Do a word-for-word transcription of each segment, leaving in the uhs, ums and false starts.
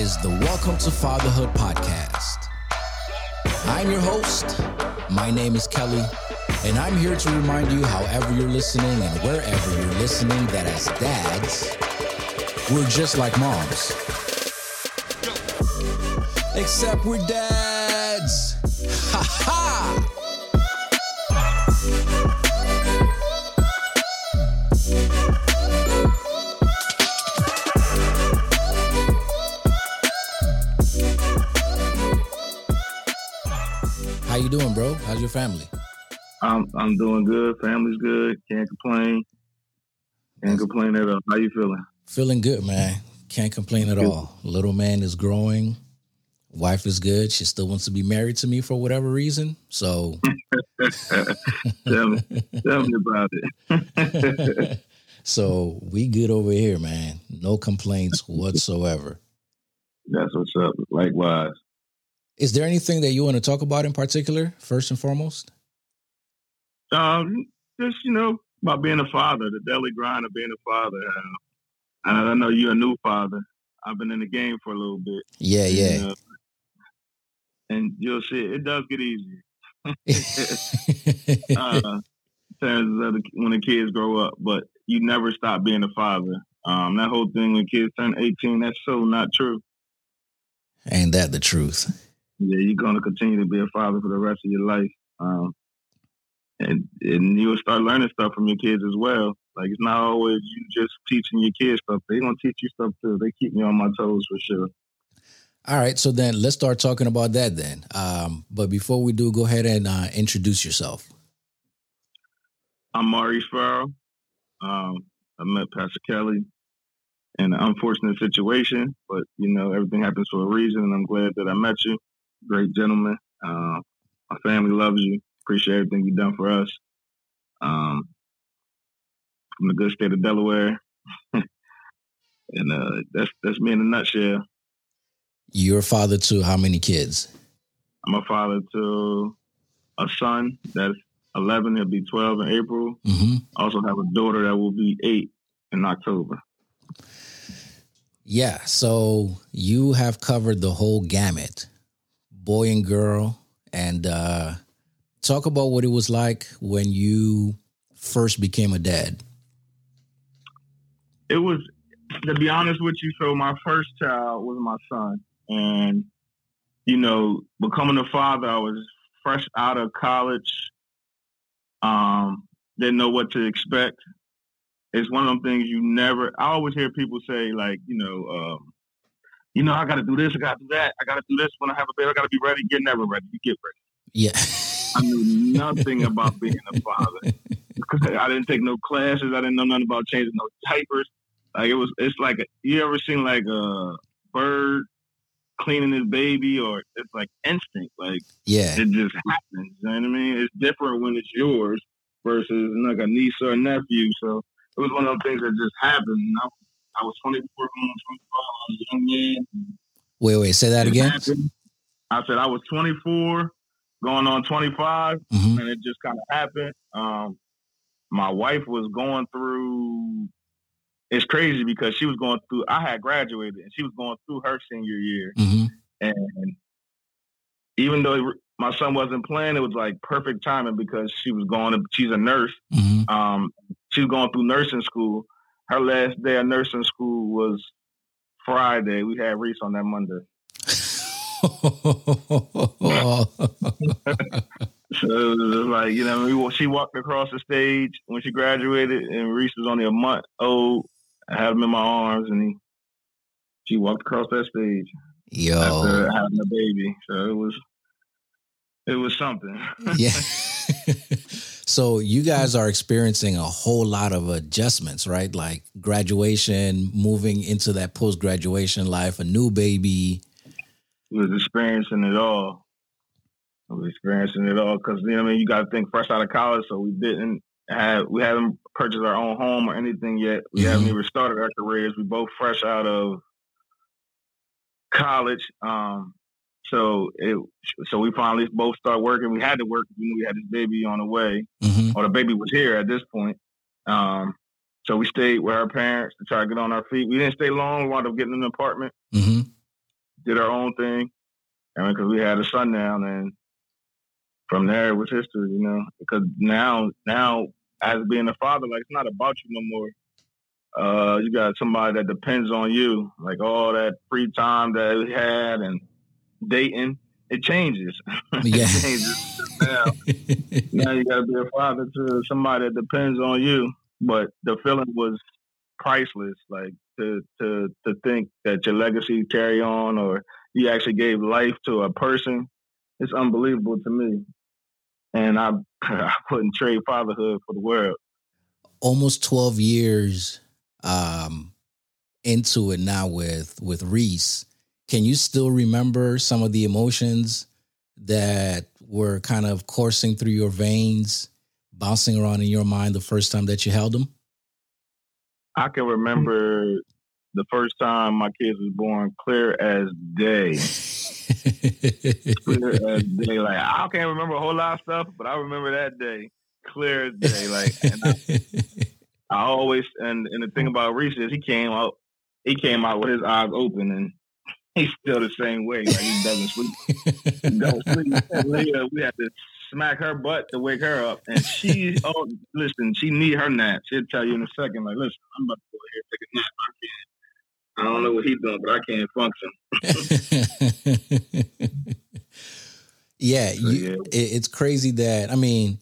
is the Welcome to Fatherhood podcast. I'm your host. My name is Kelly, and I'm here to remind you, however you're listening and wherever you're listening, that as dads, we're just like moms. Except we're dads. Ha ha! How you doing, bro? How's your family? I'm I'm doing good. Family's good. Can't complain. Can't complain at all. How you feeling? Feeling good, man. Can't complain at all. Little man is growing. Wife is good. She still wants to be married to me for whatever reason. So tell me, tell me about it. So we good over here, man. No complaints whatsoever. That's what's up. Likewise. Is there anything that you want to talk about in particular, first and foremost? Um, just, you know, about being a father, the daily grind of being a father. Uh, and I know you're a new father. I've been in the game for a little bit. Yeah, yeah. And, uh, and you'll see, it does get easier. uh, in terms of the, when the kids grow up, but you never stop being a father. Um, that whole thing when kids turn eighteen, that's so not true. Ain't that the truth? Yeah, you're going to continue to be a father for the rest of your life. Um, and and you'll start learning stuff from your kids as well. Like, it's not always you just teaching your kids stuff. They're going to teach you stuff, too. They keep me on my toes for sure. All right, so then let's start talking about that then. Um, but before we do, go ahead and uh, introduce yourself. I'm Maurice Farrell. Um, I met Pastor Kelly in an unfortunate situation, but, you know, everything happens for a reason, and I'm glad that I met you. Great gentleman. Uh, my family loves you. Appreciate everything you've done for us. Um, from the good state of Delaware. and uh, that's that's me in a nutshell. You're a father to how many kids? I'm a father to a son that's eleven. He'll be twelve in April. Mm-hmm. I also have a daughter that will be eight in October. Yeah, so you have covered the whole gamut, boy and girl, and uh, talk about what it was like when you first became a dad. It was, to be honest with you, so my first child was my son. And, you know, becoming a father, I was fresh out of college, um, didn't know what to expect. It's one of them things you never, I always hear people say, like, you know, um, you know, I got to do this, I got to do that, I got to do this. When I have a baby, I got to be ready. You're never ready. You get ready. Yeah. I knew nothing about being a father. I didn't take no classes. I didn't know nothing about changing no diapers. Like, it was, it's like, a, you ever seen like a bird cleaning his baby, or it's like instinct, like, yeah, it just happens. You know what I mean? It's different when it's yours versus like a niece or a nephew. So it was one of those things that just happened. I, I was twenty-four, twenty-five, I was a young man. Wait, wait, say that it again. Happened. I said I was twenty-four, going on twenty-five, mm-hmm. and it just kind of happened. Um, my wife was going through. It's crazy because she was going through, I had graduated and she was going through her senior year. Mm-hmm. And even though my son wasn't playing, it was like perfect timing because she was going to, she's a nurse. Mm-hmm. Um, she was going through nursing school. Her last day of nursing school was Friday. We had Reese on that Monday. So it was like, you know, she walked across the stage when she graduated, and Reese was only a month old. I had him in my arms, and he, she walked across that stage. Yo, after having a baby. So it was, it was something. Yeah. So you guys are experiencing a whole lot of adjustments, right? Like graduation, moving into that post-graduation life, a new baby. We was experiencing it all. We was experiencing it all because, you know what I mean? You got to think fresh out of college, so we didn't have, we haven't purchased our own home or anything yet. We mm-hmm. haven't even started our careers. We both fresh out of college. Um, so it, so we finally both started working. We had to work. We knew we had this baby on the way, mm-hmm. or the baby was here at this point. Um, so we stayed with our parents to try to get on our feet. We didn't stay long. We wound up getting an apartment. Mm-hmm. did our own thing. I mean, because we had a son now, and from there it was history, you know. Because now, now as being a father, like, it's not about you no more. Uh, you got somebody that depends on you, like all that free time that we had and dating. It changes. Yeah. It changes now. Now you got to be a father to somebody that depends on you. But the feeling was priceless. Like to to to think that your legacy carry on, or you actually gave life to a person. It's unbelievable to me. And I I wouldn't trade fatherhood for the world. Almost twelve years um, into it now with with Reese. Can you still remember some of the emotions that were kind of coursing through your veins, bouncing around in your mind the first time that you held him? I can remember the first time my kids was born clear as day. Clear as day. Like, I can't remember a whole lot of stuff, but I remember that day clear as day. Like, and I, I always, and, and the thing about Reese is he came out, he came out with his eyes open, and he's still the same way. Like, he doesn't sleep. He doesn't sleep. Leah, we had to smack her butt to wake her up. And she, oh, listen, she need her nap. She'll tell you in a second, like, listen, I'm about to go here and take a nap. I can't. I don't know what he's doing, but I can't function. yeah, you, yeah. It, it's crazy that, I mean,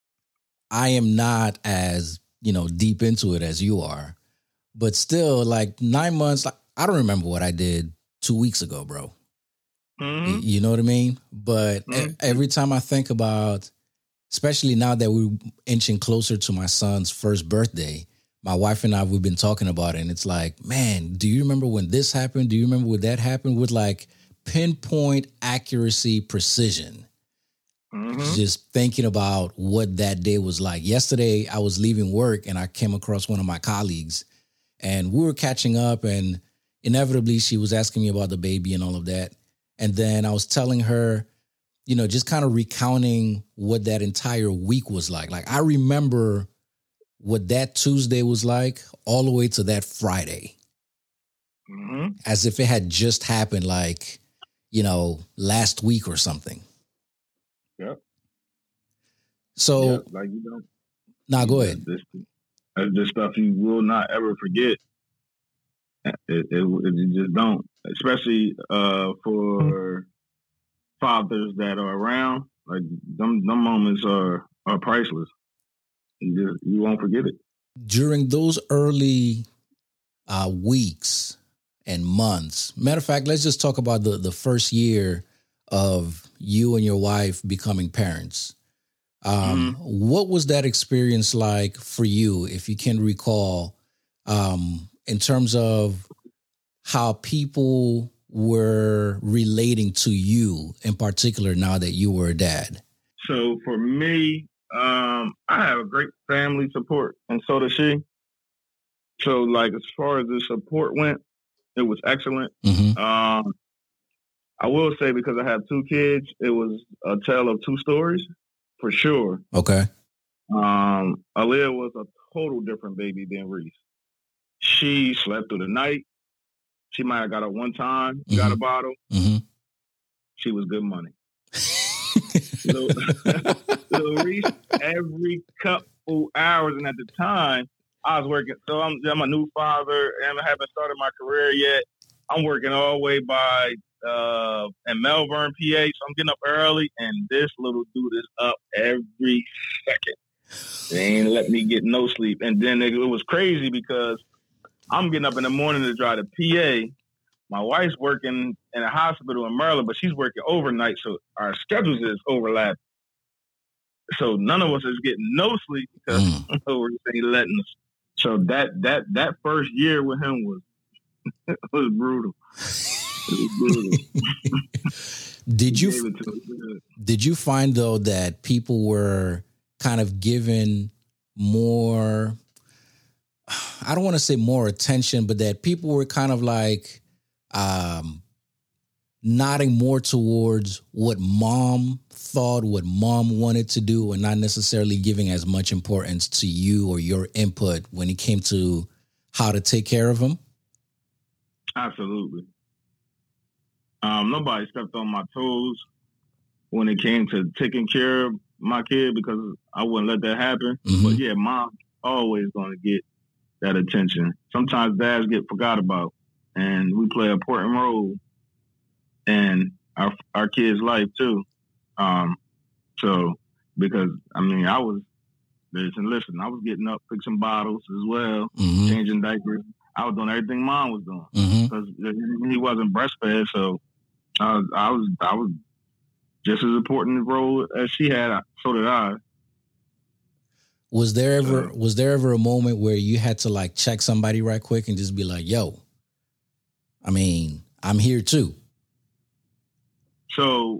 I am not as, you know, deep into it as you are. But still, like, nine months, like, I don't remember what I did two weeks ago, bro. Mm-hmm. You know what I mean? But mm-hmm. every time I think about, especially now that we're inching closer to my son's first birthday, my wife and I, we've been talking about it, and it's like, man, do you remember when this happened? Do you remember when that happened? With like pinpoint accuracy, precision. Mm-hmm. Just thinking about what that day was like. Yesterday, I was leaving work and I came across one of my colleagues, and we were catching up, and inevitably she was asking me about the baby and all of that. And then I was telling her, you know, just kind of recounting what that entire week was like. Like, I remember what that Tuesday was like all the way to that Friday. Mm-hmm. As if it had just happened, like, you know, last week or something. Yep. So, yep, like, you know, now nah, go ahead. This, this stuff you will not ever forget. It, it, it, it just don't, especially uh, for fathers that are around. Like, them, them moments are, are priceless. You, just, you won't forget it. During those early uh, weeks and months, matter of fact, let's just talk about the, the first year of you and your wife becoming parents. Um, mm-hmm. What was that experience like for you, if you can recall, um, in terms of how people were relating to you in particular now that you were a dad? So for me, um, I have a great family support, and so does she. So, like, as far as the support went, it was excellent. Mm-hmm. Um, I will say, because I have two kids, it was a tale of two stories, for sure. Okay. Um, Aaliyah was a total different baby than Reese. She slept through the night. She might have got it one time, mm-hmm. got a bottle. Mm-hmm. She was good money. little, little Reese, every couple hours, and at the time, I was working. So I'm, I'm a new father, and I haven't started my career yet. I'm working all the way by uh, in Melbourne, P A. So I'm getting up early, and this little dude is up every second. They ain't let me get no sleep. And then it, it was crazy because I'm getting up in the morning to drive to P A. My wife's working in a hospital in Maryland, but she's working overnight, so our schedules is overlapping. So none of us is getting no sleep because mm. they ain't letting us. So that that that first year with him was was brutal. It was brutal. Did you did you find though that people were kind of given more, I don't want to say more attention, but that people were kind of like um, nodding more towards what mom thought, what mom wanted to do, and not necessarily giving as much importance to you or your input when it came to how to take care of them? Absolutely. Um, nobody stepped on my toes when it came to taking care of my kid because I wouldn't let that happen. Mm-hmm. But yeah, mom's always going to get that attention. Sometimes dads get forgot about, and we play an important role in our our kids' life too. Um, so because I mean, I was listen, listen, I was getting up, fixing bottles as well, mm-hmm. changing diapers. I was doing everything mom was doing because mm-hmm. he wasn't breastfed, so I was, I was I was just as important a role as she had. So did I. Was there ever was there ever a moment where you had to like check somebody right quick and just be like, "Yo, I mean, I'm here too." So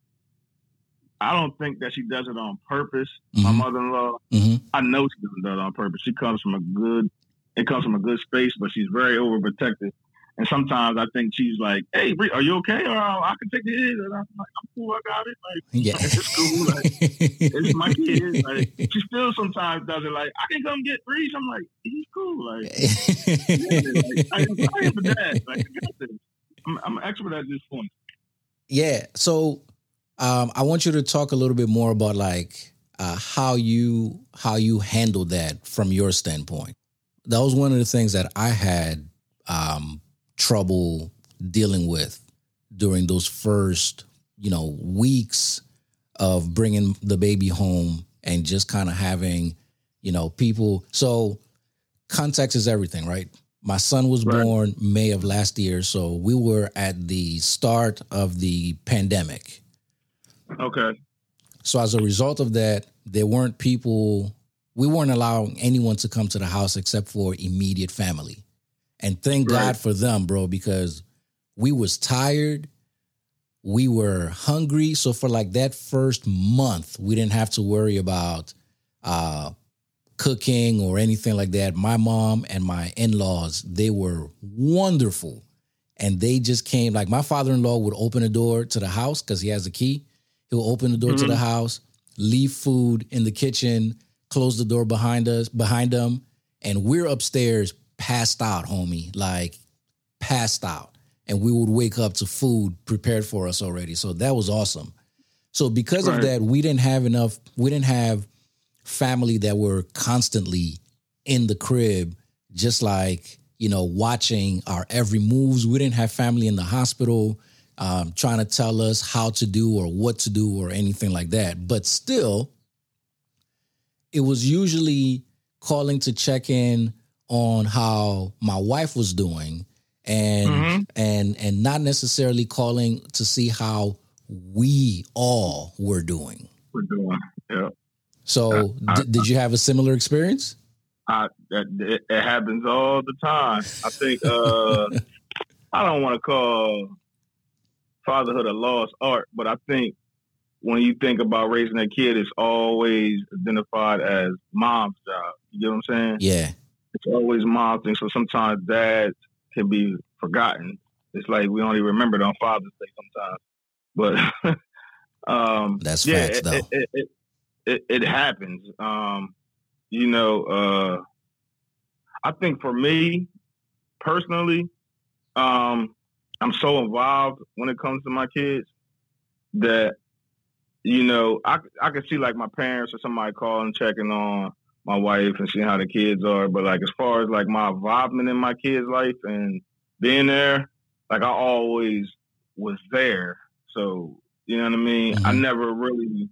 I don't think that she does it on purpose. Mm-hmm. My mother-in-law, mm-hmm. I know she doesn't do it on purpose. She comes from a good, it comes from a good space, but she's very overprotective. And sometimes I think she's like, "Hey, are you okay? Or I can take the kid." And I'm like, "I'm cool. I got it. Like, yeah, it's cool. Like, it's my kid." Like, she still sometimes does it. Like, I can come get Reese. I'm like, he's cool. Like, yeah, like I, I am a dad. Like, I got this. I'm, I'm an expert at this point. Yeah. So, um, I want you to talk a little bit more about like uh, how you how you handle that from your standpoint. That was one of the things that I had. Um, trouble dealing with during those first, you know, weeks of bringing the baby home and just kind of having, you know, people. So context is everything, right? My son was right. born May of last year. So we were at the start of the pandemic. Okay. So as a result of that, there weren't people, we weren't allowing anyone to come to the house except for immediate family. And thank right. God for them, bro, because we was tired. We were hungry. So for like that first month, we didn't have to worry about uh, cooking or anything like that. My mom and my in-laws, they were wonderful. And they just came, like my father-in-law would open the door to the house because he has a key. He'll open the door mm-hmm. to the house, leave food in the kitchen, close the door behind us, behind them. And we're upstairs passed out, homie, like passed out. And we would wake up to food prepared for us already. So that was awesome. So because right. of that, we didn't have enough, we didn't have family that were constantly in the crib, just like, you know, watching our every moves. We didn't have family in the hospital um, trying to tell us how to do or what to do or anything like that. But still, it was usually calling to check in on how my wife was doing and mm-hmm. and and not necessarily calling to see how we all were doing. We're doing, yeah. So I, d- did you have a similar experience? I, it, it happens all the time. I think uh, I don't want to call fatherhood a lost art, but I think when you think about raising a kid, it's always identified as mom's job. You get what I'm saying? Yeah. It's always mom's thing. So sometimes dads can be forgotten. It's like we only remember it on Father's Day sometimes. But um, that's yeah, facts, it, though. It, it, it, it, it happens. Um, you know, uh, I think for me personally, um, I'm so involved when it comes to my kids that, you know, I, I could see like my parents or somebody calling, checking on my wife and seeing how the kids are. But like, as far as like my involvement in my kids' life and being there, like I always was there. So, you know what I mean? Mm-hmm. I never really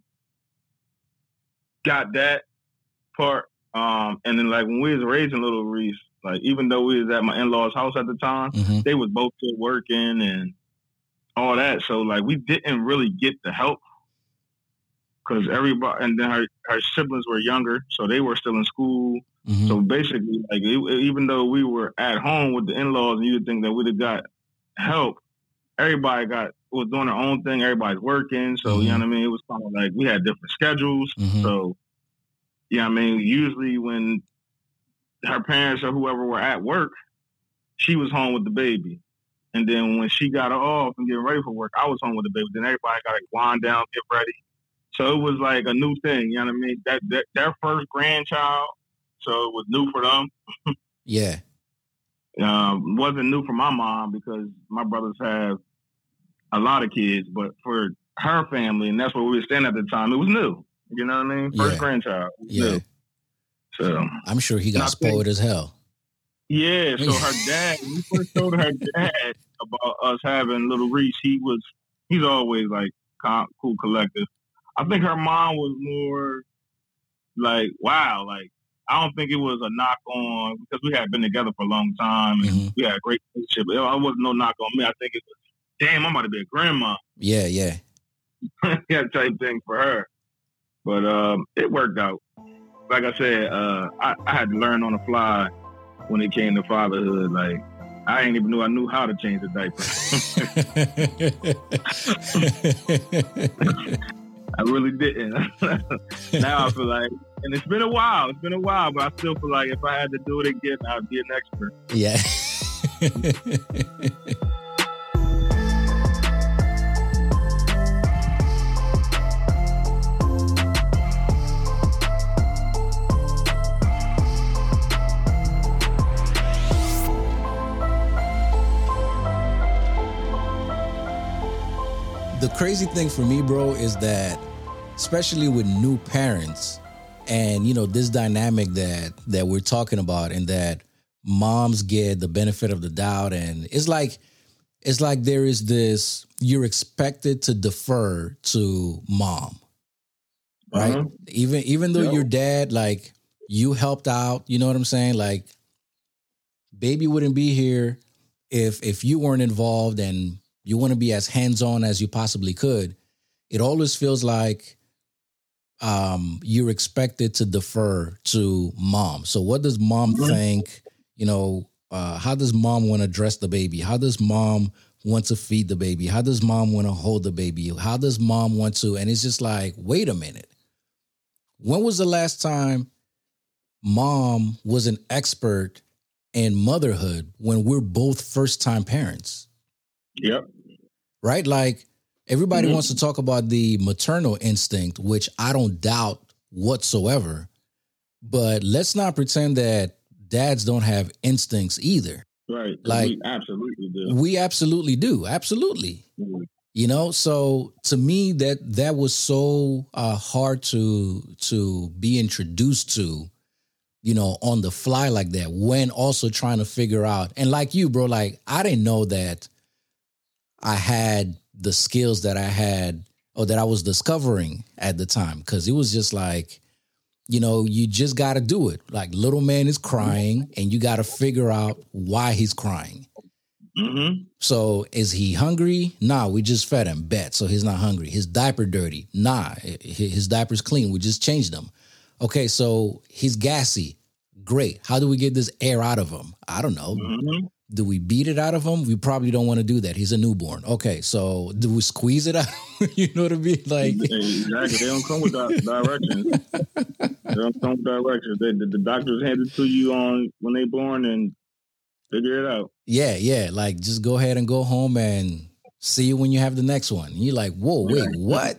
got that part. Um, and then like when we was raising little Reese, like even though we was at my in-laws' house at the time, mm-hmm. they was both still working and all that. So like we didn't really get the help because everybody, and then her, her siblings were younger, so they were still in school. Mm-hmm. So basically, like it, even though we were at home with the in-laws, and you'd think that we'd have got help, everybody got was doing their own thing. Everybody's working, so mm-hmm. you know what I mean. It was kind of like we had different schedules. Mm-hmm. So you know what I mean. Usually, when her parents or whoever were at work, she was home with the baby, and then when she got off and getting ready for work, I was home with the baby. Then everybody got to wind down, get ready. So it was like a new thing, you know what I mean? That, that their first grandchild, so it was new for them. Yeah. Um, wasn't new for my mom because my brothers have a lot of kids, but for her family, and that's where we were staying at the time, it was new. You know what I mean? First yeah. grandchild. Yeah. New. So I'm sure he got spoiled as hell. Yeah, so her dad, when we first told her dad about us having little Reese, he was, he's always like calm, cool, collective. I think her mom was more like, wow, like, I don't think it was a knock on, because we had been together for a long time and mm-hmm. we had a great relationship. It wasn't no knock on me. I think it was, damn, I'm about to be a grandma. Yeah, yeah. Yeah, type thing for her. But um, it worked out. Like I said, uh, I, I had to learn on the fly when it came to fatherhood. Like, I ain't even knew I knew how to change a diaper. I really didn't. Now I feel like, and it's been a while. It's been a while, but I still feel like if I had to do it again, I'd be an expert. Yeah. The crazy thing for me, bro, is that especially with new parents and, you know, this dynamic that that we're talking about, and that moms get the benefit of the doubt. And it's like it's like there is this, you're expected to defer to mom. Right. Uh-huh. Even even though yeah. your dad, like, you helped out, you know what I'm saying? Like, baby wouldn't be here if if you weren't involved, and you want to be as hands-on as you possibly could. It always feels like um, you're expected to defer to mom. So what does mom mm-hmm. think? You know, uh, how does mom want to dress the baby? How does mom want to feed the baby? How does mom want to hold the baby? How does mom want to? And it's just like, wait a minute. When was the last time mom was an expert in motherhood when we're both first-time parents? Yep. Right? Like, everybody mm-hmm. wants to talk about the maternal instinct, which I don't doubt whatsoever. But let's not pretend that dads don't have instincts either. Right. Like, we absolutely do. We absolutely do. Absolutely. Mm-hmm. You know, so to me, that that was so uh, hard to to be introduced to, you know, on the fly like that, when also trying to figure out. And like you, bro, like, I didn't know that I had the skills that I had, or that I was discovering at the time. Because it was just like, you know, you just got to do it. Like, little man is crying and you got to figure out why he's crying. Mm-hmm. So is he hungry? Nah, we just fed him. Bet. So he's not hungry. His diaper dirty? Nah, his diaper's clean. We just changed them. Okay, so he's gassy. Great. How do we get this air out of him? I don't know. Mm-hmm. Do we beat it out of him? We probably don't want to do that. He's a newborn. Okay, so do we squeeze it out? You know what I mean? Like, exactly. They don't come with directions. They don't come with directions. They, the, the doctors hand it to you on when they're born and figure it out. Yeah, yeah. Like, just go ahead and go home and see you when you have the next one. You're like, whoa, wait, what?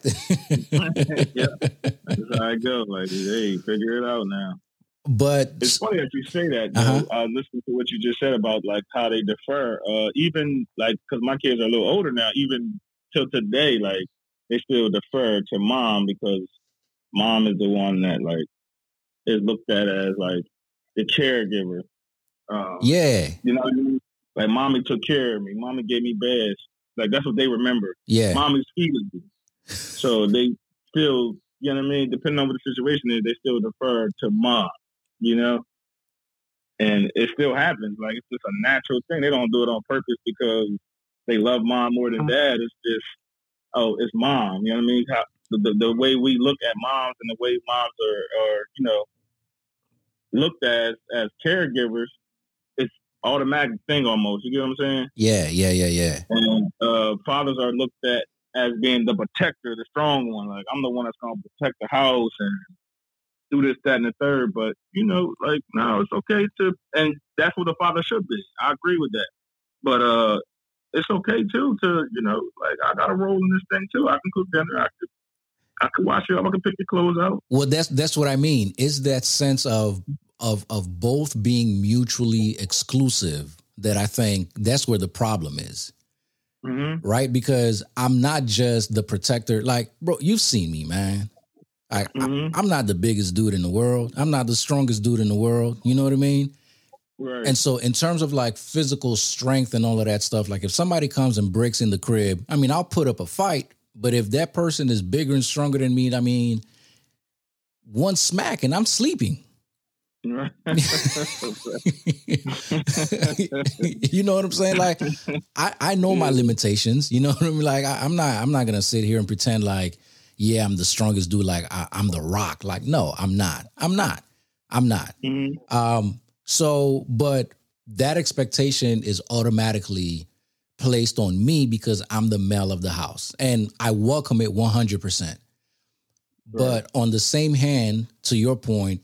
Yeah, that's how I go. Like, hey, figure it out now. But it's funny that you say that. Uh-huh. Uh, listening to what you just said about like how they defer, uh, even like because my kids are a little older now, even till today, like they still defer to mom because mom is the one that like is looked at as like the caregiver. Um, yeah, you know what I mean? Like, mommy took care of me. Mommy gave me beds. Like, that's what they remember. Yeah, mommy's feeding me. So they still, you know what I mean? Depending on what the situation is, they still defer to mom. You know, and it still happens. Like, it's just a natural thing. They don't do it on purpose because they love mom more than dad. It's just, oh, it's mom. You know what I mean? How, the, the the way we look at moms and the way moms are, are you know, looked at as caregivers, it's automatic thing almost. You get what I'm saying? Yeah, yeah, yeah, yeah. And uh, fathers are looked at as being the protector, the strong one. Like, I'm the one that's going to protect the house and do this, that, and the third. But, you know, like, no, it's okay to, and that's what a father should be. I agree with that. But uh, it's okay, too, to, you know, like, I got a role in this thing, too. I can cook dinner. I could, I could wash it up. I can pick the clothes out. Well, that's that's what I mean. Is that sense of of of both being mutually exclusive that I think that's where the problem is. Mm-hmm. right? Because I'm not just the protector. Like, bro, you've seen me, man. I, Mm-hmm. I I'm not the biggest dude in the world. I'm not the strongest dude in the world. You know what I mean? Right. And so in terms of like physical strength and all of that stuff, like if somebody comes and breaks in the crib, I mean, I'll put up a fight, but if that person is bigger and stronger than me, I mean, one smack and I'm sleeping. You know what I'm saying? Like, I, I know my limitations. You know what I mean? Like, I, I'm not I'm not gonna sit here and pretend like, yeah, I'm the strongest dude. Like, I, I'm the Rock. Like, no, I'm not. I'm not. I'm not. Mm-hmm. Um. So, but that expectation is automatically placed on me because I'm the male of the house, and I welcome it one hundred percent. But on the same hand, to your point,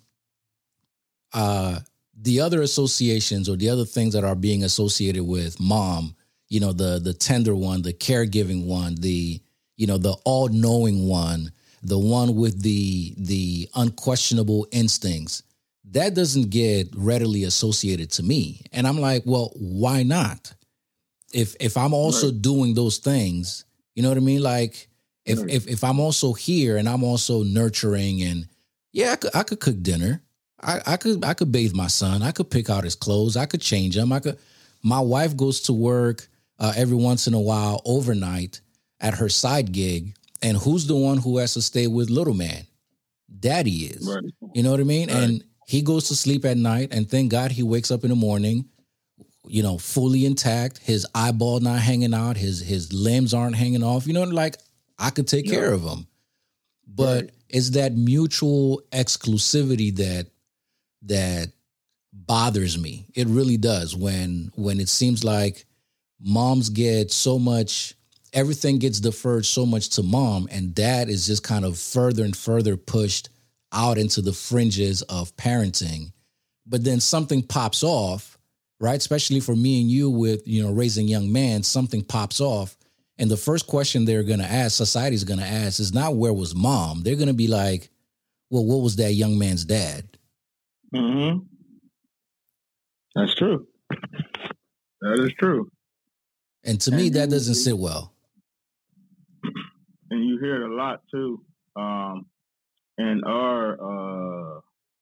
uh, the other associations or the other things that are being associated with mom, you know, the the tender one, the caregiving one, the, you know, the all-knowing one, the one with the the unquestionable instincts, that doesn't get readily associated to me. And I'm like, well, why not? If if I'm also right. doing those things, you know what I mean? Like if right. if if I'm also here and I'm also nurturing and yeah, I could I could cook dinner. I, I could I could bathe my son. I could pick out his clothes. I could change him. I could. My wife goes to work uh, every once in a while overnight at her side gig, and who's the one who has to stay with little man? Daddy is. Right. You know what I mean? Right. And he goes to sleep at night, and thank God he wakes up in the morning, you know, fully intact. His eyeball not hanging out. His his limbs aren't hanging off. You know, like I could take yeah. care of him. But right. it's that mutual exclusivity that. that bothers me. It really does when when it seems like moms get so much, everything gets deferred so much to mom, and dad is just kind of further and further pushed out into the fringes of parenting. But then something pops off, right? Especially for me and you with, you know, raising young men, something pops off. And the first question they're going to ask, society's going to ask, is not where was mom? They're going to be like, well, what was that young man's dad? Mm-hmm. That's true. That is true. And to and me, that doesn't sit well. And you hear it a lot too. Um, in our uh,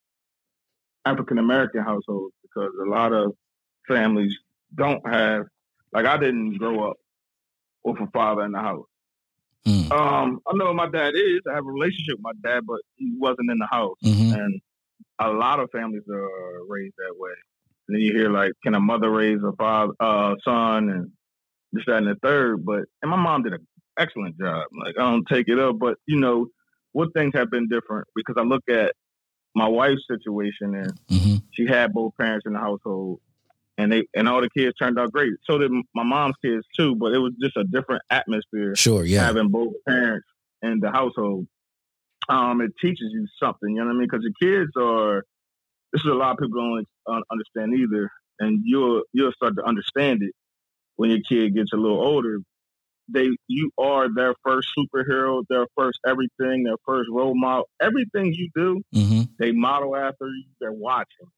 African American households, because a lot of families don't have, like I didn't grow up with a father in the house. Mm. Um, I know my dad is. I have a relationship with my dad, but he wasn't in the house. Mm-hmm. And a lot of families are raised that way. And then you hear like, can a mother raise a father, uh, son, and this, that, and the third? But and my mom did an excellent job. Like I don't take it up, but you know, what things have been different because I look at my wife's situation and mm-hmm. she had both parents in the household, and they and all the kids turned out great. So did my mom's kids too, but it was just a different atmosphere. Sure, yeah, having both parents in the household. Um, it teaches you something, you know what I mean? Because the kids are, this is a lot of people don't understand either, and you'll you'll start to understand it when your kid gets a little older. They, you are their first superhero, their first everything, their first role model. Everything you do, mm-hmm. they model after you. They're watching.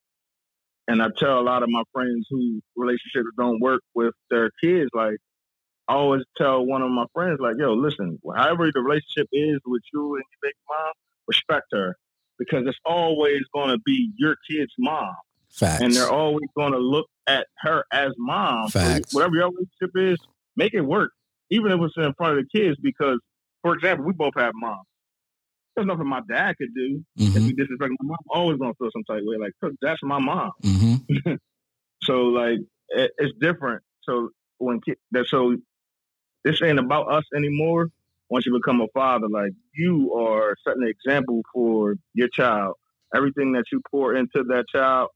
And I tell a lot of my friends who relationships don't work with their kids, like, I always tell one of my friends, like, yo, listen, however the relationship is with you and your big mom, respect her. Because it's always going to be your kid's mom. Facts. And they're always going to look at her as mom. Facts. So whatever your relationship is, make it work. Even if it's in front of the kids. Because, for example, we both have moms. There's nothing my dad could do mm-hmm. if he disrespected my mom. I'm always going to feel some type of way. Like, that's my mom. Mm-hmm. So, like, it, it's different. So, when that so this ain't about us anymore. Once you become a father, like you are setting an example for your child. Everything that you pour into that child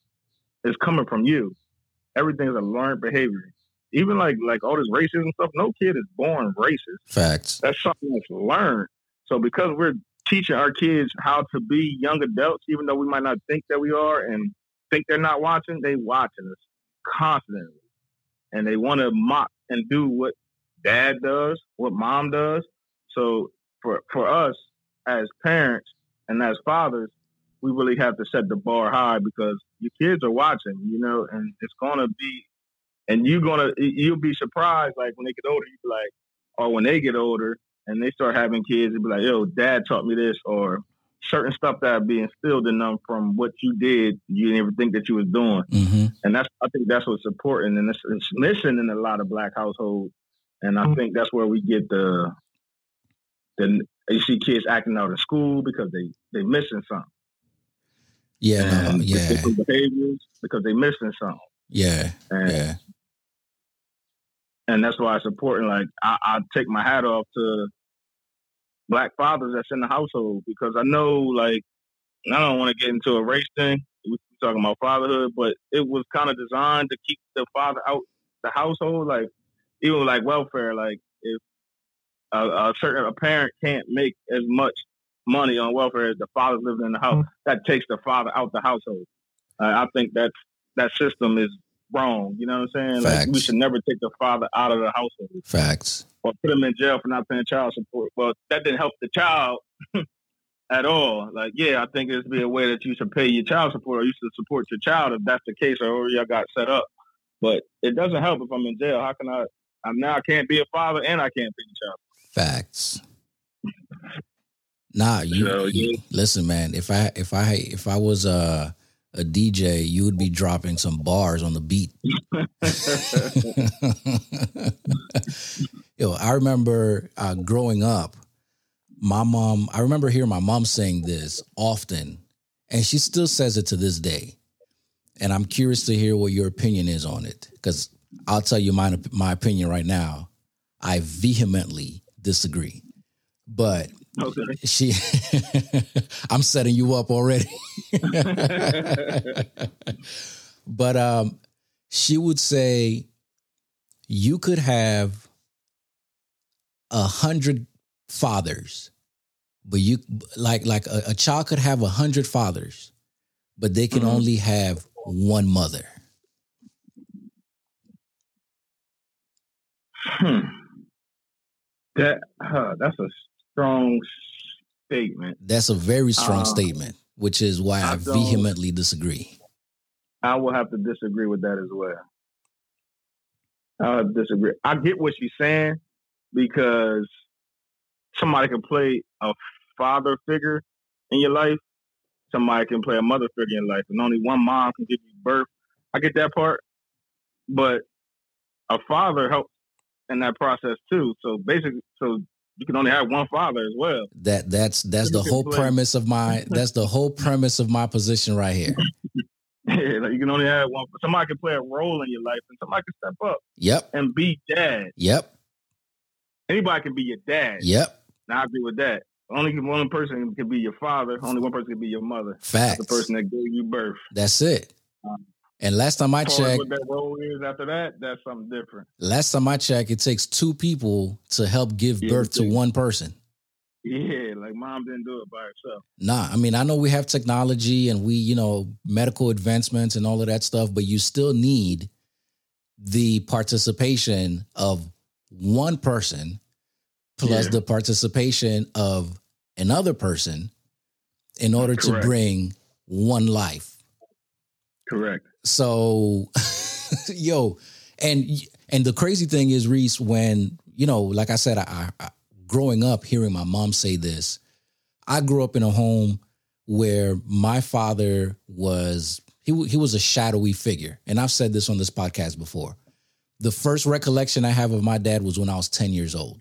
is coming from you. Everything is a learned behavior. Even like like all this racism stuff, no kid is born racist. Facts. That's something that's learned. So because we're teaching our kids how to be young adults, even though we might not think that we are and think they're not watching, they watching us constantly. And they want to mock and do what dad does, what mom does. So for for us as parents and as fathers, we really have to set the bar high because your kids are watching, you know, and it's going to be And you're gonna you'll be surprised, like when they get older, you be like, or when they get older and they start having kids, you'll be like, yo, dad taught me this, or certain stuff that be instilled in them from what you did, you didn't even think that you was doing. Mm-hmm. And that's, I think that's what's important. And it's, it's missing in a lot of black households. And I think that's where we get the, the, you see kids acting out in school because they, they missing something. Yeah. And no, yeah. behaviors because they missing something. Yeah. And, yeah. And that's why it's important. Like I, I take my hat off to black fathers that's in the household, because I know, like, I don't want to get into a race thing. We're talking about fatherhood, but it was kind of designed to keep the father out the household. Like, even like welfare, like if a, a certain a parent can't make as much money on welfare as the father living in the house, that takes the father out the household. Uh, I think that's, that system is wrong. You know what I'm saying? Facts. Like, we should never take the father out of the household. Facts. Or put him in jail for not paying child support. Well, that didn't help the child at all. Like, yeah, I think it'd be a way that you should pay your child support, or you should support your child if that's the case, or y'all got set up. But it doesn't help if I'm in jail. How can I? I'm now I can't be a father and I can't pay the child. Facts. Nah, you, so, you yeah. listen, man. If I if I if I was a a D J, you would be dropping some bars on the beat. Yo, I remember uh, growing up, my mom, I remember hearing my mom saying this often, and she still says it to this day. And I'm curious to hear what your opinion is on it, because I'll tell you my, my opinion right now. I vehemently disagree. But okay. she, I'm setting you up already. But um, she would say, you could have a hundred fathers, but you like like a, a child could have a hundred fathers, but they can mm-hmm. only have one mother. Hmm. That uh, that's a strong statement. That's a very strong um, statement, which is why I, I vehemently disagree. I will have to disagree with that as well. I disagree. I get what she's saying, because somebody can play a father figure in your life. Somebody can play a mother figure in life, and only one mom can give you birth. I get that part, but a father helps in that process too. So basically, so you can only have one father as well. That that's that's the whole play. premise of my that's the whole premise of my position right here. Yeah, like you can only have one. Somebody can play a role in your life, and somebody can step up. Yep. And be dad. Yep. Anybody can be your dad. Yep. Now I agree with that. Only one person can be your father. Only one person can be your mother. Facts. The person that gave you birth. That's it. Um, and last time I checked, what that role is after that, that's something different. Last time I checked, it takes two people to help give yeah, birth to one person. Yeah, like mom didn't do it by herself. Nah, I mean, I know we have technology and we, you know, medical advancements and all of that stuff, but you still need the participation of one person plus yeah. the participation of another person in order Correct. to bring one life. Correct. So, yo, and and the crazy thing is, Reese, when, you know, like I said, I, I growing up hearing my mom say this, I grew up in a home where my father was, he, he was a shadowy figure. And I've said this on this podcast before. The first recollection I have of my dad was when I was ten years old.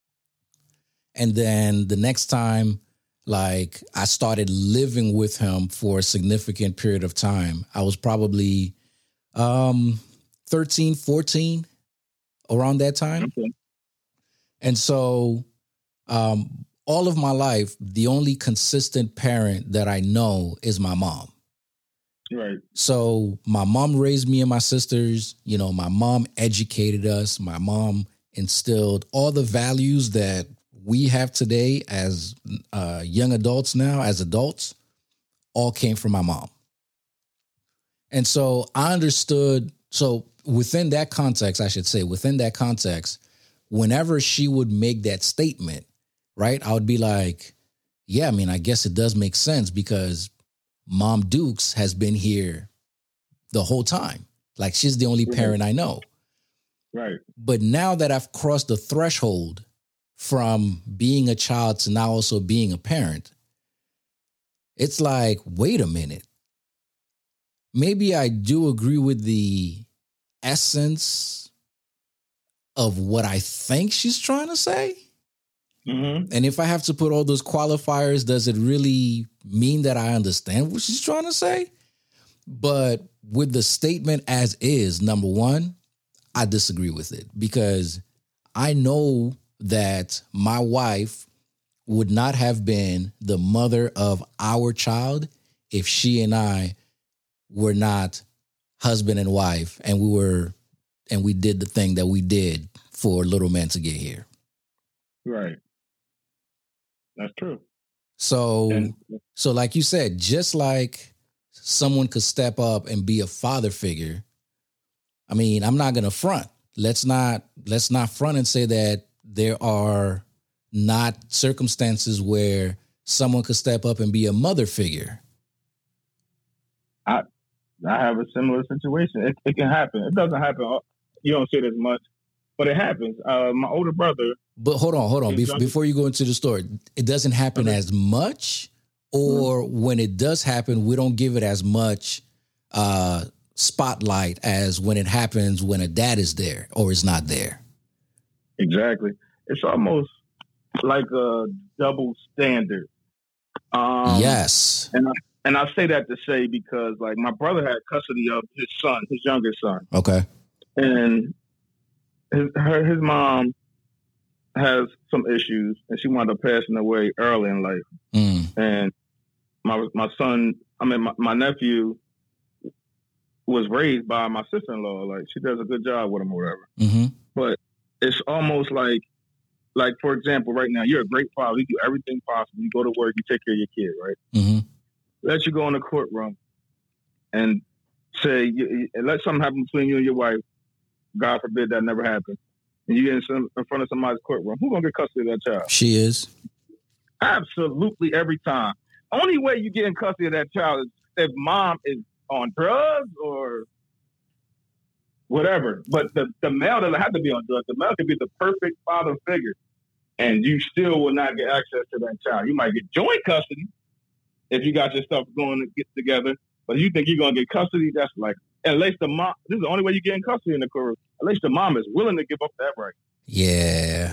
And then the next time, like, I started living with him for a significant period of time, I was probably um, thirteen, fourteen, around that time. Okay. And so um, all of my life, the only consistent parent that I know is my mom. Right. So my mom raised me and my sisters. You know, my mom educated us. My mom instilled all the values that we have today as uh, young adults now, as adults, all came from my mom. And so I understood. So within that context, I should say, within that context, whenever she would make that statement, right, I would be like, yeah, I mean, I guess it does make sense because Mom Dukes has been here the whole time. Like she's the only parent I know. Right. But now that I've crossed the threshold from being a child to now also being a parent, it's like, wait a minute. Maybe I do agree with the essence of what I think she's trying to say. Mm-hmm. And if I have to put all those qualifiers, does it really mean that I understand what she's trying to say? But with the statement as is, number one, I disagree with it because I know that my wife would not have been the mother of our child if she and I were not husband and wife and we were and we did the thing that we did for little man to get here. Right. That's true. So, and- so like you said, just like someone could step up and be a father figure, I mean, I'm not going to front. Let's not let's not front and say that there are not circumstances where someone could step up and be a mother figure. I I have a similar situation. It, it can happen. It doesn't happen. You don't see it as much, but it happens. Uh, my older brother. But hold on, hold on. Be- before you go into the story, it doesn't happen okay. as much, or mm-hmm. when it does happen, we don't give it as much uh, spotlight as when it happens when a dad is there or is not there. Exactly. It's almost like a double standard. Um, yes. And I, and I say that to say because, like, my brother had custody of his son, his youngest son. Okay. And his her, his mom has some issues, and she wound up passing away early in life. Mm. And my my son, I mean, my, my nephew was raised by my sister-in-law. Like, she does a good job with him or whatever. Mm-hmm. But it's almost like, like, for example, right now, you're a great father. You do everything possible. You go to work, you take care of your kid, right? Mm-hmm. Let you go in the courtroom and say, you, let something happen between you and your wife. God forbid that never happens. And you get in, some, in front of somebody's courtroom. Who's going to get custody of that child? She is. Absolutely every time. Only way you get in custody of that child is if mom is on drugs or whatever. But the, the male doesn't have to be on drugs. The male can be the perfect father figure. And you still will not get access to that child. You might get joint custody if you got your stuff going to get together. But you think you're going to get custody, that's like, at least the mom, this is the only way you get in custody in the court. At least the mom is willing to give up that right. Yeah.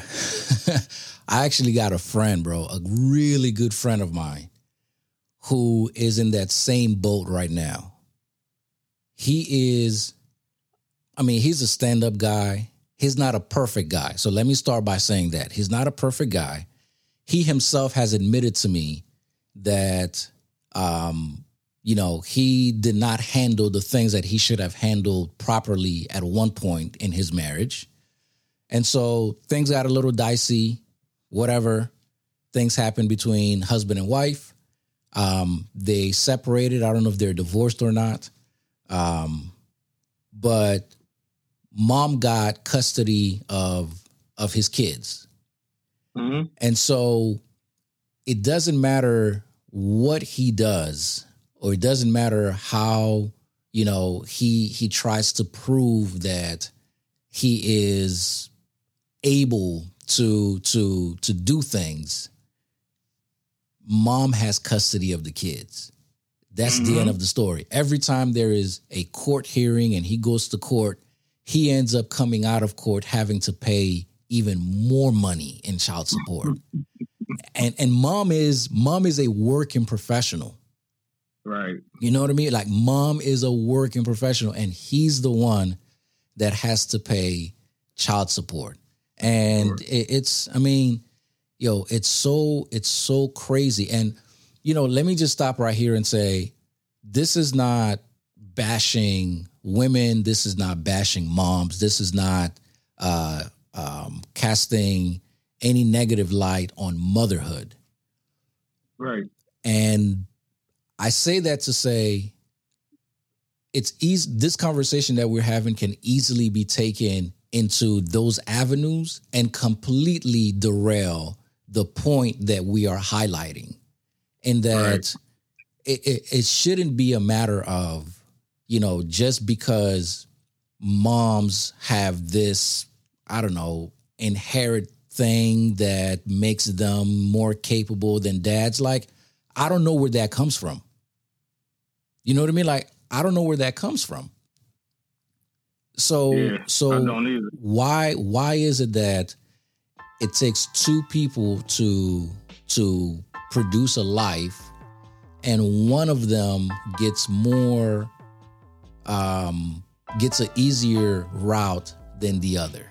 I actually got a friend, bro, a really good friend of mine who is in that same boat right now. He is, I mean, he's a stand-up guy. He's not a perfect guy. So let me start by saying that. He's not a perfect guy. He himself has admitted to me that, um, you know, he did not handle the things that he should have handled properly at one point in his marriage. And so things got a little dicey, whatever. Things happened between husband and wife. Um, they separated. I don't know if they're divorced or not. Um, but mom got custody of, of his kids. Mm-hmm. And so it doesn't matter what he does, or it doesn't matter how, you know, he he tries to prove that he is able to to to do things. Mom has custody of the kids. That's mm-hmm. the end of the story. Every time there is a court hearing and he goes to court, he ends up coming out of court having to pay even more money in child support. and and mom is mom is a working professional. Right. You know what I mean? Like, mom is a working professional and he's the one that has to pay child support. And sure. it, it's, I mean, yo, it's so, it's so crazy. And, you know, let me just stop right here and say, this is not bashing women. This is not bashing moms. This is not uh, um, casting any negative light on motherhood. Right. And I say that to say it's easy. This conversation that we're having can easily be taken into those avenues and completely derail the point that we are highlighting. In that right. it, it, it shouldn't be a matter of, you know, just because moms have this, I don't know, inherent thing that makes them more capable than dads. Like, I don't know where that comes from. You know what I mean? Like, I don't know where that comes from. So, Yeah, so I don't either. why why is it that it takes two people to to produce a life, and one of them gets more um, gets an easier route than the other?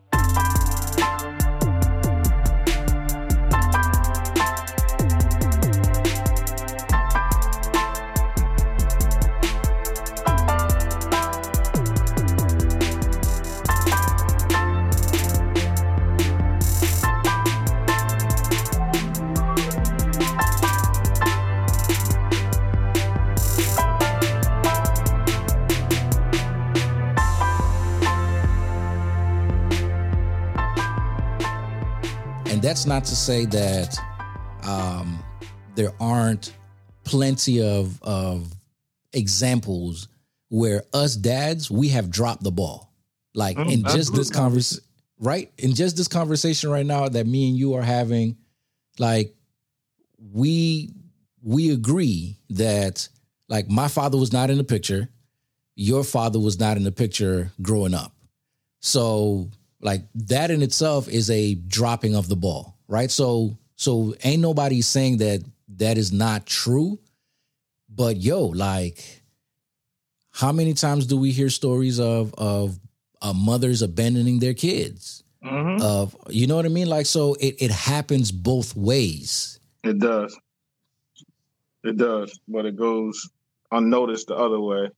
And that's not to say that um, there aren't plenty of, of examples where us dads, we have dropped the ball. Like mm, in just this conversation, right? In just this conversation right now that me and you are having, like we we agree that like my father was not in the picture, your father was not in the picture growing up. So like that in itself is a dropping of the ball, right? So, so ain't nobody saying that that is not true, but yo, like how many times do we hear stories of, of uh, mothers abandoning their kids? Mm-hmm. Of, you know what I mean? Like, so it, it happens both ways. It does. It does, but it goes unnoticed the other way.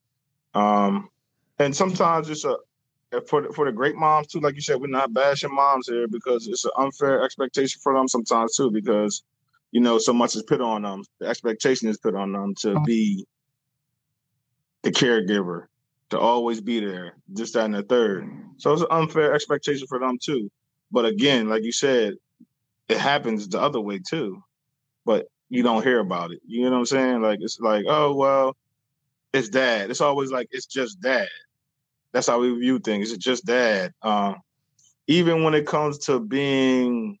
Um, and sometimes it's a, For the, for the great moms too, like you said, we're not bashing moms here because it's an unfair expectation for them sometimes too, because, you know, so much is put on them. The expectation is put on them to be the caregiver, to always be there, just that and the third. So it's an unfair expectation for them too. But again, like you said, it happens the other way too, but you don't hear about it. You know what I'm saying? Like, it's like, oh, well, it's dad. It's always like, it's just dad. That's how we view things. It's just dad. Um, even when it comes to being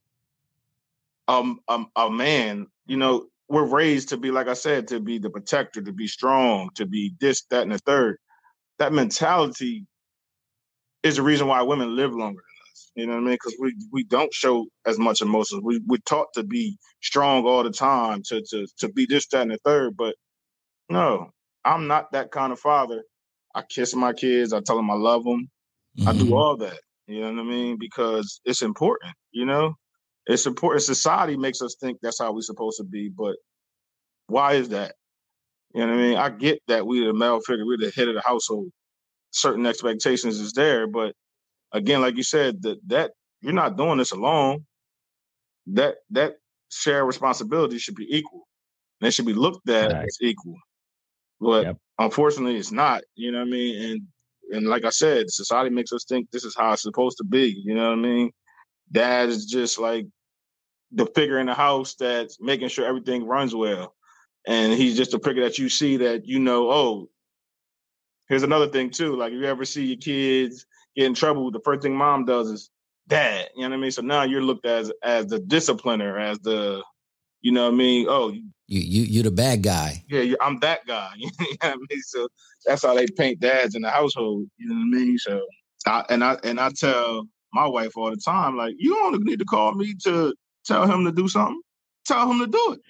um, um, a man, you know, we're raised to be, like I said, to be the protector, to be strong, to be this, that, and the third. That mentality is the reason why women live longer than us. You know what I mean? Because we we don't show as much emotions. We we're taught to be strong all the time, to to to be this, that, and the third. But no, I'm not that kind of father. I kiss my kids. I tell them I love them. Mm-hmm. I do all that. You know what I mean? Because it's important, you know? It's important. Society makes us think that's how we're supposed to be, but why is that? You know what I mean? I get that we're the male figure, we're the head of the household. Certain expectations is there, but again, like you said, that that you're not doing this alone. That that shared responsibility should be equal. And it should be looked at right. as equal. But yep. Unfortunately, it's not, you know what I mean? And and like I said, society makes us think this is how it's supposed to be, you know what I mean? Dad is just like the figure in the house that's making sure everything runs well. And he's just a figure that you see that, you know, oh, here's another thing too. Like if you ever see your kids get in trouble, the first thing mom does is dad, you know what I mean? So now you're looked as as the discipliner, as the, you know what I mean? Oh, you you you're the bad guy. Yeah, you're, I'm that guy. You know what I mean? So that's how they paint dads in the household. You know what I mean? So I, and I and I tell my wife all the time, like, you don't need to call me to tell him to do something. Tell him to do it.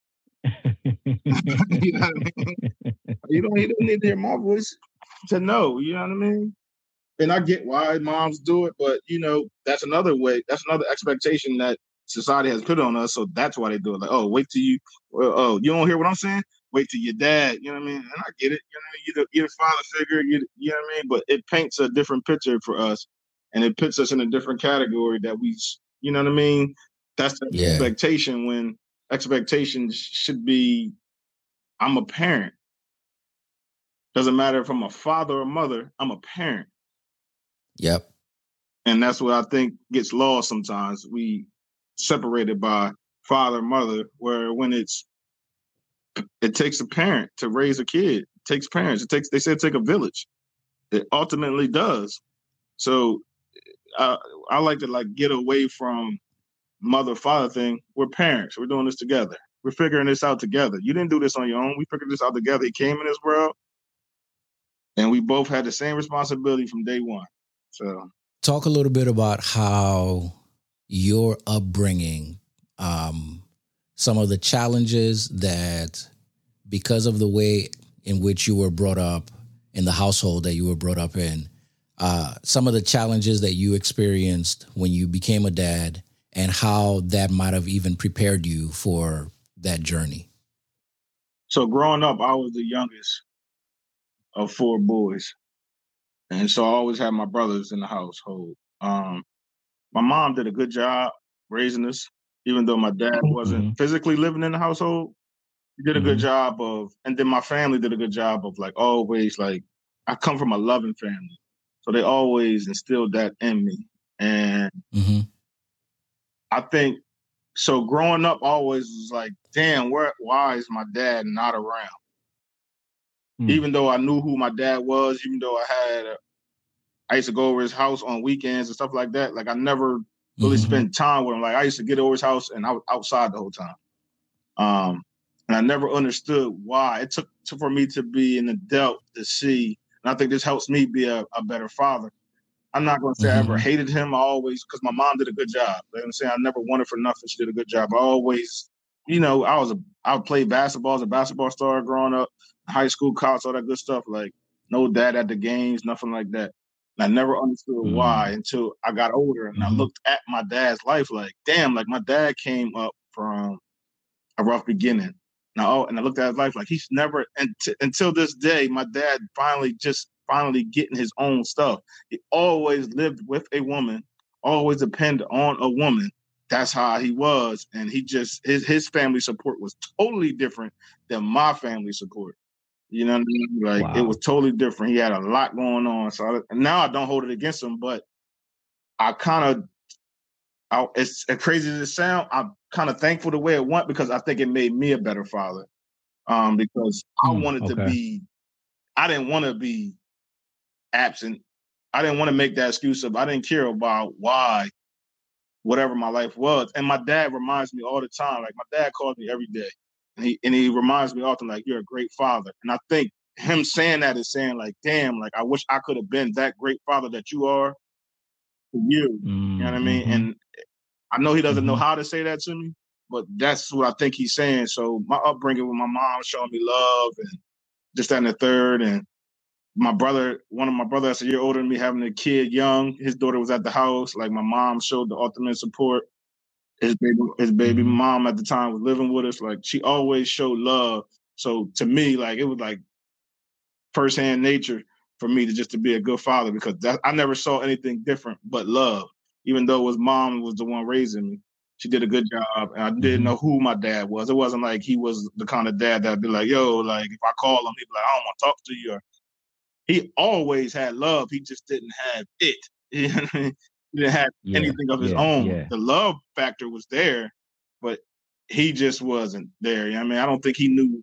You know what I mean? You don't, you don't need to hear my voice to know. You know what I mean? And I get why moms do it, but you know, that's another way. That's another expectation that society has put on us, so that's why they do it. Like, oh, wait till you, well, oh, you don't hear what I'm saying? Wait till your dad. You know what I mean? And I get it. You know what I mean? You're the, you're the father figure. You, you know what I mean? But it paints a different picture for us, and it puts us in a different category that we, you know what I mean? That's the yeah. expectation. When expectation should be, I'm a parent. Doesn't matter if I'm a father or mother. I'm a parent. Yep. And that's what I think gets lost sometimes. We separated by father, mother, where when it's, it takes a parent to raise a kid. It takes parents. It takes, they say it takes a village. It ultimately does. So uh, I like to like get away from mother-father thing. We're parents. We're doing this together. We're figuring this out together. You didn't do this on your own. We figured this out together. He came in this world, and we both had the same responsibility from day one. So talk a little bit about how your upbringing, um, some of the challenges that, because of the way in which you were brought up, in the household that you were brought up in, uh, some of the challenges that you experienced when you became a dad, and how that might have even prepared you for that journey. So growing up, I was the youngest of four boys. And so I always had my brothers in the household. Um, my mom did a good job raising us, even though my dad wasn't mm-hmm. physically living in the household. He did a mm-hmm. good job of, and then my family did a good job of like always like, I come from a loving family. So they always instilled that in me. And mm-hmm. I think, so growing up always was like, damn, where, why is my dad not around? Mm. Even though I knew who my dad was, even though I had, a, I used to go over his house on weekends and stuff like that. Like I never really mm-hmm. spent time with him. Like I used to get over his house and I was outside the whole time. Um, and I never understood why. It took to, for me to be an adult to see, and I think this helps me be a, a better father. I'm not going to say mm-hmm. I ever hated him. I always, because my mom did a good job. You know what I'm saying? I never wanted for nothing. She did a good job. I always, you know, I was a, I played basketball as a basketball star growing up, high school, college, all that good stuff. Like no dad at the games, nothing like that. And I never understood mm-hmm. why until I got older and mm-hmm. I looked at my dad's life like, damn, like my dad came up from a rough beginning. Now, and I looked at his life like he's never, and t- until this day, my dad finally just finally getting his own stuff. He always lived with a woman, always depended on a woman. That's how he was. And he just, his, his family support was totally different than my family support. You know what I mean? Like wow. It was totally different. He had a lot going on. So I, and now I don't hold it against him, but I kind of, I, it's as crazy as it sounds, I'm kind of thankful the way it went because I think it made me a better father. Um, because I mm, wanted okay. to be, I didn't want to be absent. I didn't want to make that excuse of, I didn't care about why, whatever my life was. And my dad reminds me all the time, like my dad calls me every day. And he, and he reminds me often, like, you're a great father. And I think him saying that is saying like, damn, like I wish I could have been that great father that you are for you. Mm-hmm. You know what I mean? And I know he doesn't mm-hmm. know how to say that to me, but that's what I think he's saying. So my upbringing with my mom showing me love and just that and the third. And my brother, one of my brothers that's a year older than me, having a kid young, his daughter was at the house. Like my mom showed the ultimate support. His baby, his baby mm-hmm. mom at the time was living with us. Like she always showed love. So to me, like it was like firsthand nature for me to just to be a good father because that, I never saw anything different but love. Even though his mom was the one raising me, she did a good job. And I didn't mm-hmm. know who my dad was. It wasn't like he was the kind of dad that'd be like, yo, like if I call him, he'd be like, I don't want to talk to you. Or, he always had love. He just didn't have it. He didn't have yeah, anything of his yeah, own. Yeah. The love factor was there, but he just wasn't there. You know what I mean? I don't think he knew.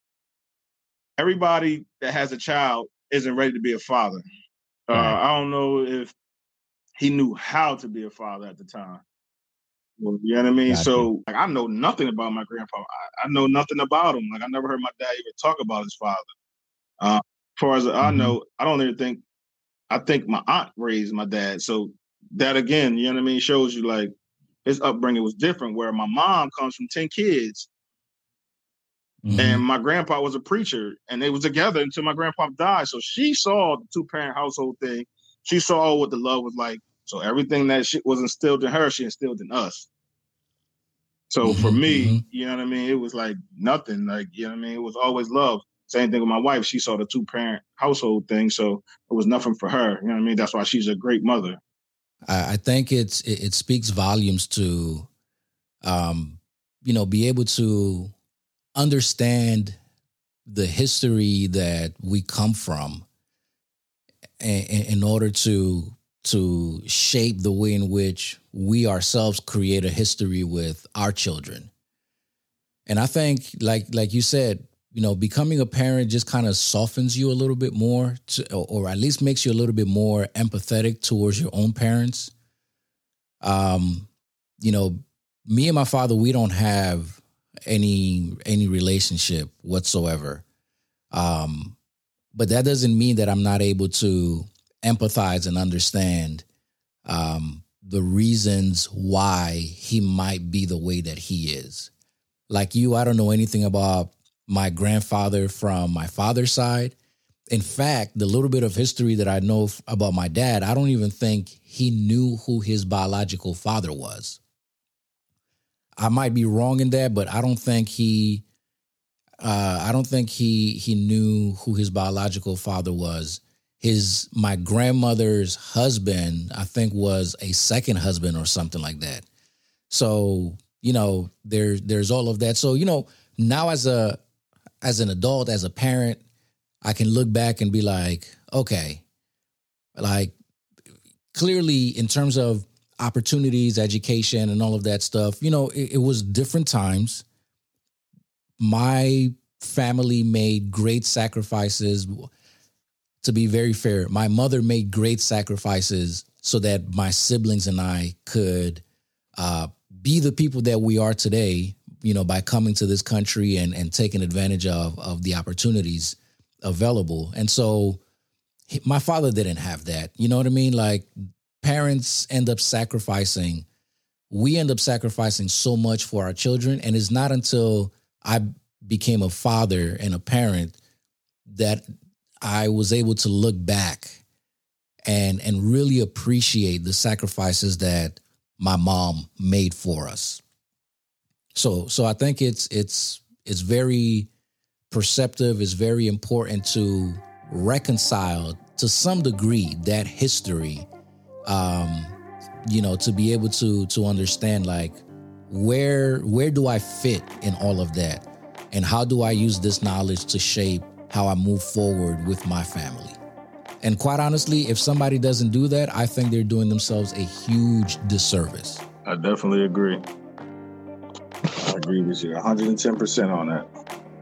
Everybody that has a child isn't ready to be a father. Uh, right. I don't know if he knew how to be a father at the time. Well, you know what I mean? Gotcha. So like, I know nothing about my grandpa. I, I know nothing about him. Like I never heard my dad even talk about his father. Uh, as far as mm-hmm. I know, I don't even think, I think my aunt raised my dad. So that again, you know what I mean, shows you like his upbringing was different where my mom comes from ten kids mm-hmm. and my grandpa was a preacher and they was together until my grandpa died. So she saw the two parent household thing. She saw what the love was like. So everything that shit was instilled in her, she instilled in us. So mm-hmm, for me, mm-hmm. you know what I mean? It was like nothing. Like, you know what I mean? It was always love. Same thing with my wife. She saw the two parent household thing. So it was nothing for her. You know what I mean? That's why she's a great mother. I think it's, it, it speaks volumes to, um, you know, be able to understand the history that we come from in, in order to, to shape the way in which we ourselves create a history with our children. And I think, like like you said, you know, becoming a parent just kind of softens you a little bit more, to, or, or at least makes you a little bit more empathetic towards your own parents. Um, you know, me and my father, we don't have any any relationship whatsoever. Um, but that doesn't mean that I'm not able to empathize and understand um, the reasons why he might be the way that he is. Like you, I don't know anything about my grandfather from my father's side. In fact, the little bit of history that I know f- about my dad, I don't even think he knew who his biological father was. I might be wrong in that, but I don't think he, uh, I don't think he he knew who his biological father was. His my grandmother's husband, I think, was a second husband or something like that. So you know, there's there's all of that. So you know, now as a as an adult, as a parent, I can look back and be like, okay, like clearly in terms of opportunities, education, and all of that stuff, you know, it, it was different times. My family made great sacrifices. To be very fair, my mother made great sacrifices so that my siblings and I could uh, be the people that we are today, you know, by coming to this country and, and taking advantage of, of the opportunities available. And so my father didn't have that. You know what I mean? Like parents end up sacrificing. We end up sacrificing so much for our children. And it's not until I became a father and a parent that I was able to look back and and really appreciate the sacrifices that my mom made for us. So so I think it's it's it's very perceptive, it's very important to reconcile to some degree that history, um, you know, to be able to to understand like where where do I fit in all of that, and how do I use this knowledge to shape how I move forward with my family. And quite honestly, if somebody doesn't do that, I think they're doing themselves a huge disservice. I definitely agree. I agree with you one hundred ten percent on that.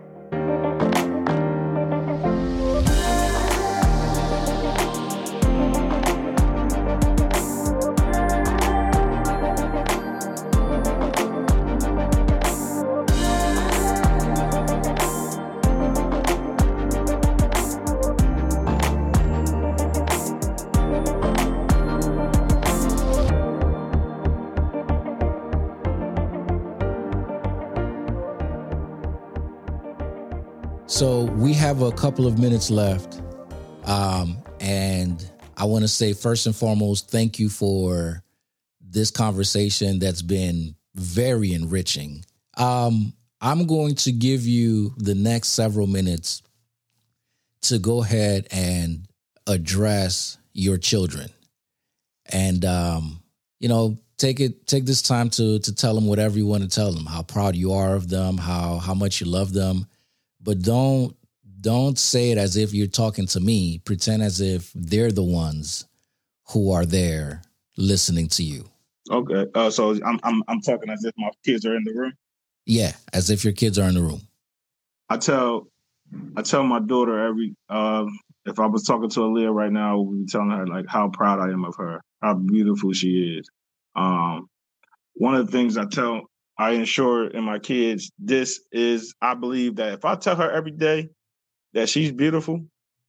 So we have a couple of minutes left. Um, and I want to say first and foremost, thank you for this conversation that's been very enriching. Um, I'm going to give you the next several minutes to go ahead and address your children. And, um, you know, take it, take this time to, to tell them whatever you want to tell them, how proud you are of them, how, how much you love them. But don't don't say it as if you're talking to me. Pretend as if they're the ones who are there listening to you. Okay. Uh, so I'm I'm I'm talking as if my kids are in the room. Yeah, as if your kids are in the room. I tell I tell my daughter every um, if I was talking to Aaliyah right now, I would be telling her like how proud I am of her, how beautiful she is. Um, one of the things I tell I ensure in my kids, this is, I believe that if I tell her every day that she's beautiful,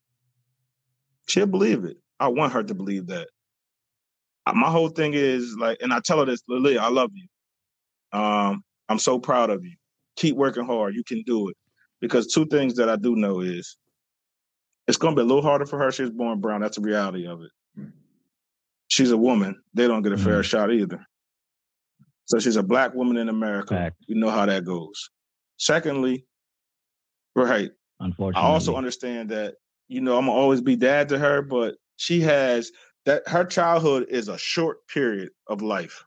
she'll believe it. I want her to believe that. My whole thing is like, and I tell her this, Lilia, I love you. Um, I'm so proud of you. Keep working hard. You can do it. Because two things that I do know is it's going to be a little harder for her. She was born brown. That's the reality of it. She's a woman. They don't get a fair mm-hmm. shot either. So she's a black woman in America. Fact. You know how that goes. Secondly, right. Unfortunately, I also understand that, you know, I'm going to always be dad to her, but she has that her childhood is a short period of life.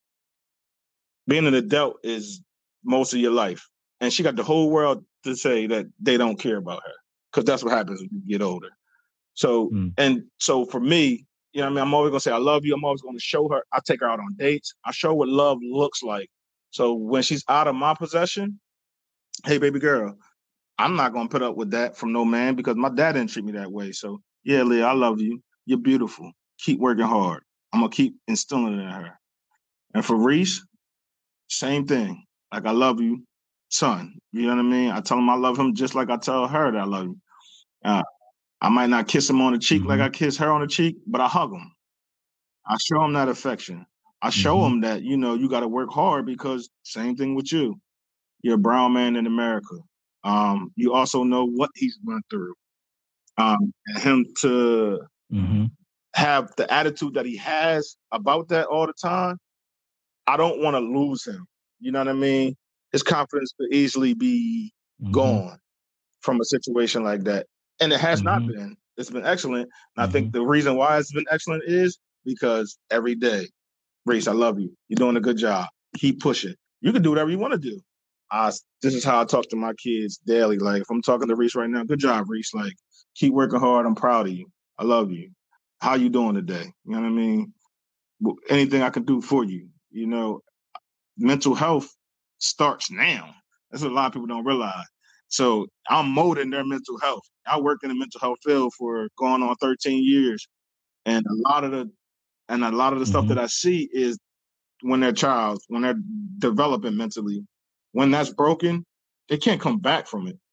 Being an adult is most of your life. And she got the whole world to say that they don't care about her because that's what happens when you get older. So, mm. and so for me, you know what I mean? I'm always going to say, I love you. I'm always going to show her. I take her out on dates. I show what love looks like. So when she's out of my possession, hey, baby girl, I'm not going to put up with that from no man because my dad didn't treat me that way. So, yeah, Leah, I love you. You're beautiful. Keep working hard. I'm going to keep instilling it in her. And for Reese, same thing. Like, I love you, son. You know what I mean? I tell him I love him just like I tell her that I love him. Uh, I might not kiss him on the cheek mm-hmm. like I kiss her on the cheek, but I hug him. I show him that affection. I show mm-hmm. him that, you know, you got to work hard because same thing with you. You're a brown man in America. Um, you also know what he's went through. Um, and him to mm-hmm. have the attitude that he has about that all the time, I don't want to lose him. You know what I mean? His confidence could easily be mm-hmm. gone from a situation like that. And it has mm-hmm. not been. It's been excellent. And mm-hmm. I think the reason why it's been excellent is because every day, Reese, I love you. You're doing a good job. Keep pushing. You can do whatever you want to do. I, this is how I talk to my kids daily. Like, if I'm talking to Reese right now, good job, Reese. Like, keep working hard. I'm proud of you. I love you. How you doing today? You know what I mean? Anything I can do for you. You know, mental health starts now. That's what a lot of people don't realize. So I'm molding their mental health. I worked in the mental health field for going on thirteen years. And a lot of the and a lot of the mm-hmm. stuff that I see is when they're child, when they're developing mentally, when that's broken, they can't come back from it.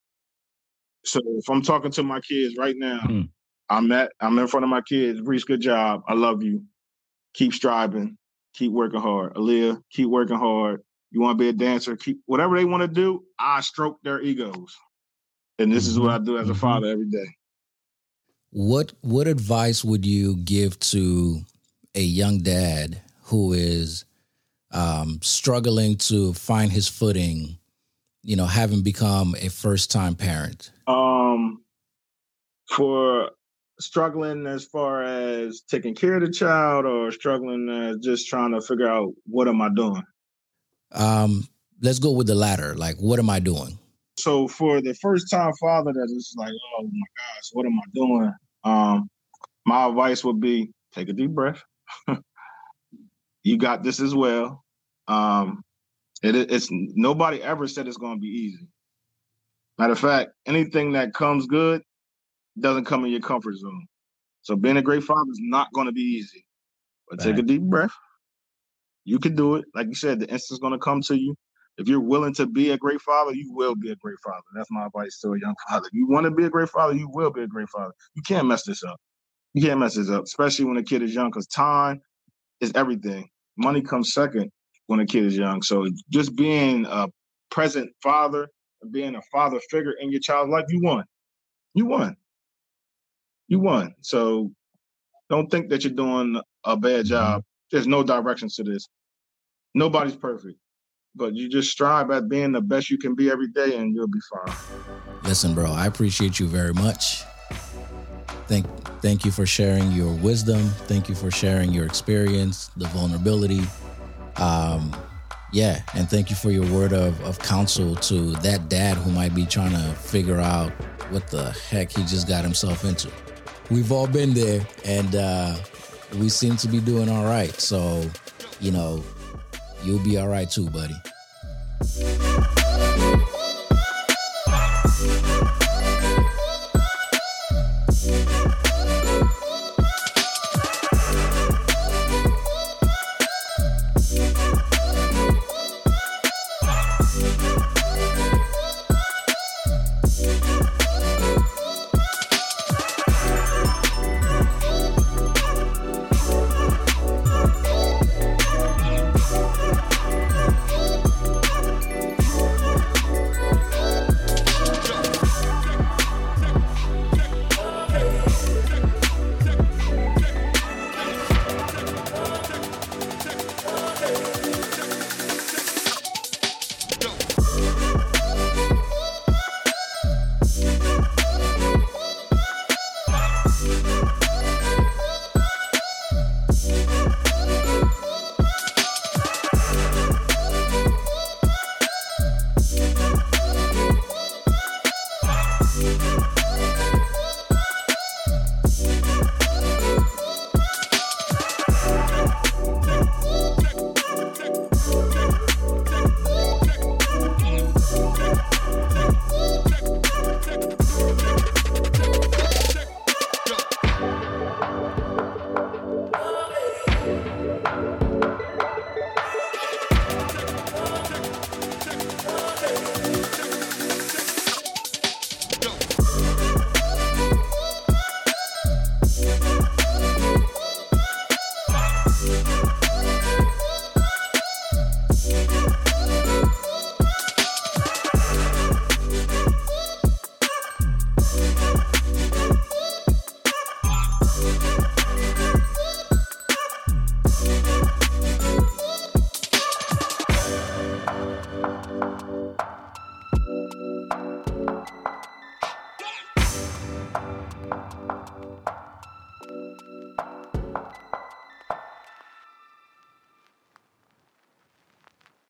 So if I'm talking to my kids right now, mm-hmm. I'm at I'm in front of my kids. Reese, good job. I love you. Keep striving. Keep working hard. Aaliyah, keep working hard. You want to be a dancer, keep whatever they want to do, I stroke their egos. And this mm-hmm. is what I do as a mm-hmm. father every day. What what advice would you give to a young dad who is um, struggling to find his footing, you know, having become a first-time parent? Um, for struggling as far as taking care of the child or struggling as just trying to figure out what am I doing? Um, let's go with the latter. Like, what am I doing? So for the first-time father that is like, oh, my gosh, what am I doing? Um, my advice would be take a deep breath. You got this as well. Um, it, it's nobody ever said it's going to be easy. Matter of fact, anything that comes good doesn't come in your comfort zone. So being a great father is not going to be easy. But right. Take a deep breath. You can do it. Like you said, the instant's going to come to you. If you're willing to be a great father, you will be a great father. That's my advice to a young father. If you want to be a great father, you will be a great father. You can't mess this up. You can't mess this up, especially when a kid is young, because time is everything. Money comes second when a kid is young. So just being a present father, being a father figure in your child's life, you won. You won. You won. So don't think that you're doing a bad job. There's no directions to this. Nobody's perfect. But you just strive at being the best you can be every day and you'll be fine. Listen, bro, I appreciate you very much. Thank, thank you for sharing your wisdom. Thank you for sharing your experience, the vulnerability. Um, yeah, and thank you for your word of, of counsel to that dad who might be trying to figure out what the heck he just got himself into. We've all been there, and uh, we seem to be doing all right. So, you know, you'll be all right too, buddy.